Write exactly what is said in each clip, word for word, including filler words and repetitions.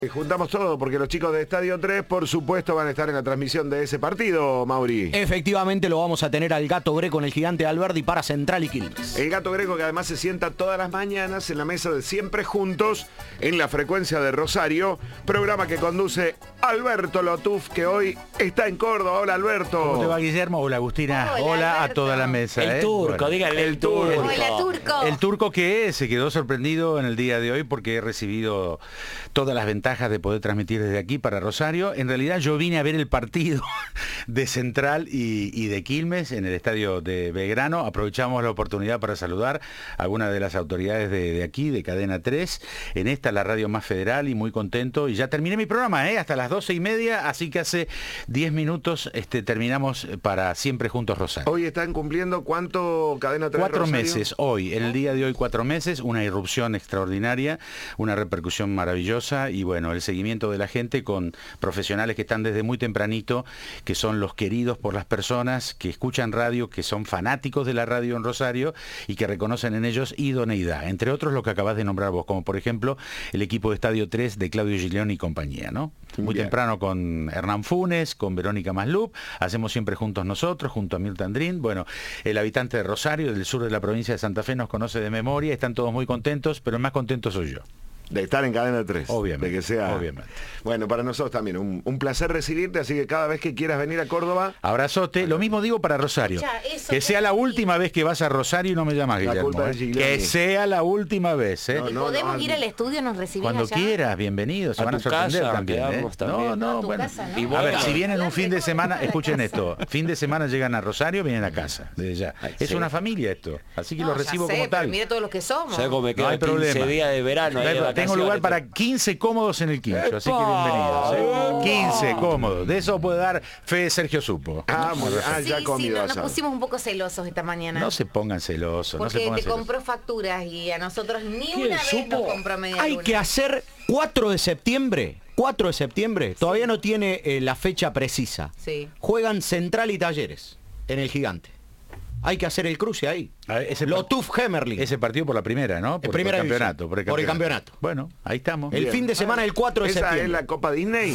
Juntamos todo porque los chicos de Estadio tres, por supuesto, van a estar en la transmisión de ese partido, Mauri. Efectivamente lo vamos a tener al Gato Greco en el Gigante de Alberdi para Central y Quilmes. El Gato Greco que además se sienta todas las mañanas en la mesa de Siempre Juntos en la frecuencia de Rosario, programa que conduce Alberto Lotuf, que hoy está en Córdoba. Hola, Alberto. ¿Cómo te va, Guillermo? Hola, Agustina. Hola, Hola Alberto. a toda la mesa. El ¿eh? turco, Bueno, díganle el turco. Hola, turco. El turco que se quedó sorprendido en el día de hoy porque he recibido todas las ventajas de poder transmitir desde aquí para Rosario. En realidad yo vine a ver el partido de Central y, y de Quilmes en el estadio de Belgrano. Aprovechamos la oportunidad para saludar a algunas de las autoridades de, de aquí, de Cadena tres, en esta la radio más federal, y muy contento. Y ya terminé mi programa, ¿eh? Hasta las doce y media, así que hace diez minutos este, terminamos para Siempre Juntos Rosario. Hoy están cumpliendo ¿cuánto Cadena tres? Cuatro Rosario? meses, hoy, en el día de hoy cuatro meses, una irrupción extraordinaria, una repercusión maravillosa y bueno, el seguimiento de la gente con profesionales que están desde muy tempranito, que son los queridos por las personas, que escuchan radio, que son fanáticos de la radio en Rosario y que reconocen en ellos idoneidad, entre otros lo que acabas de nombrar vos, como por ejemplo el equipo de Estadio tres de Claudio Giglione y compañía, ¿no? Muy Bien. temprano con Hernán Funes, con Verónica Maslup, hacemos Siempre Juntos nosotros, junto a Mirta Andrín. Bueno, el habitante de Rosario, del sur de la provincia de Santa Fe, nos conoce de memoria, están todos muy contentos, pero el más contento soy yo. De estar en Cadena tres. Obviamente, De que sea. obviamente. Bueno, para nosotros también, un, un placer recibirte, así que cada vez que quieras venir a Córdoba. Abrazote, lo mismo digo para Rosario. Ya, eso, que sea la eso. última vez que vas a Rosario y no me llamas, La Guillermo. culpa ¿eh? es Giglione. Que sea la última vez, ¿eh? No, ¿Y no, podemos no, ir al estudio, nos recibís Cuando allá? quieras, bienvenidos, se A van a tu sorprender casa, también, ¿eh? quedamos también. No, A no, tu bueno. casa, ¿no? Y A ver, bueno. si vienen un fin de semana, Recuerda escuchen la esto, fin de semana llegan a Rosario, vienen a casa, desde ya. Ay, Es sí. una familia esto, así que No, los ya recibo sé, como pero tal. mire todos los que somos. ¿Sabes cómo me No queda hay quince problema. días de verano? ahí de Tengo vacaciones? lugar para quince cómodos en el quincho, así que bienvenidos. ¿eh? quince cómodos. De eso puede dar fe Sergio Supo. Ah, muy bien. Ah, Sí, ya sí, comido no, nos asado. pusimos un poco celosos esta mañana. No se pongan celosos, no se porque pongan te celosos. compró facturas y a nosotros ni ¿Quién una vez supo? nos compró media Hay luna. que hacer cuatro de septiembre. cuatro de septiembre. Todavía no tiene eh, la fecha precisa. Sí. Juegan Central y Talleres en el Gigante. Hay que hacer el cruce ahí. A ver, ese Lotuf Hemerling. Ese partido por la primera, ¿no? Por, primera por división. campeonato, por el Por el campeonato. campeonato. Bueno, ahí estamos. El Bien. fin de semana el cuatro de ¿Esa septiembre. es la Copa Disney?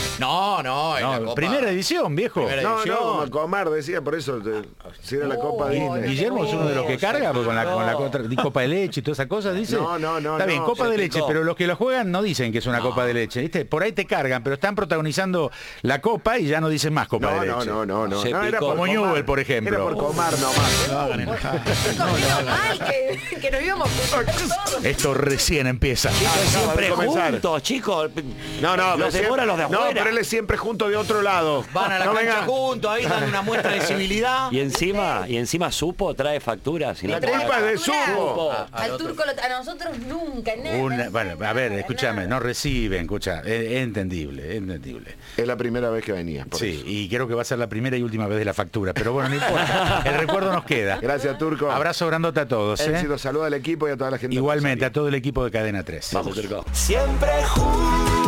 No, no, es la No, Copa- primera división, viejo. Primera No, división. no, como Comar decía, por eso, te- si era la Copa Oh, Disney. no. Guillermo es uno de los que carga pues, con la, con la contra- di copa de leche y todas esas cosas, dice. No, no, no, Está bien, no, copa se de leche, picó. pero los que lo juegan no dicen que es una copa de leche, ¿viste? Por ahí te cargan, pero están protagonizando la copa y ya no dicen más copa No, de no, leche. no, no, no. Se No, era picó. por Como Comar. Newell, por ejemplo. Era por Comar nomás. Chicos, menos mal que, que nos íbamos todos. Esto recién empieza. Siempre Acaba de comenzar. juntos, chicos. No, no, los pero devora los de No, afuera. pero él es siempre junto de otro lado. Van a la no cancha venga. juntos, ahí dan una muestra de civilidad. Y encima, y encima Supo trae facturas. y La no Trae culpa es de factura. Supo. A- Al turco, lo- a nosotros nunca, nada. Una- nada, bueno, a ver, nada, escúchame, nada. no reciben, escucha, es, es entendible, es entendible. Es la primera vez que venía. por Sí, eso. y creo que va a ser la primera y última vez de la factura, pero bueno, no importa. El recuerdo nos queda. Gracias, Turco. Abrazo grandote a todos, ¿eh? Éxito, saluda al equipo y a toda la gente. de Igualmente, Rosario. a todo el equipo de Cadena tres. Vamos, Turco. Siempre juntos.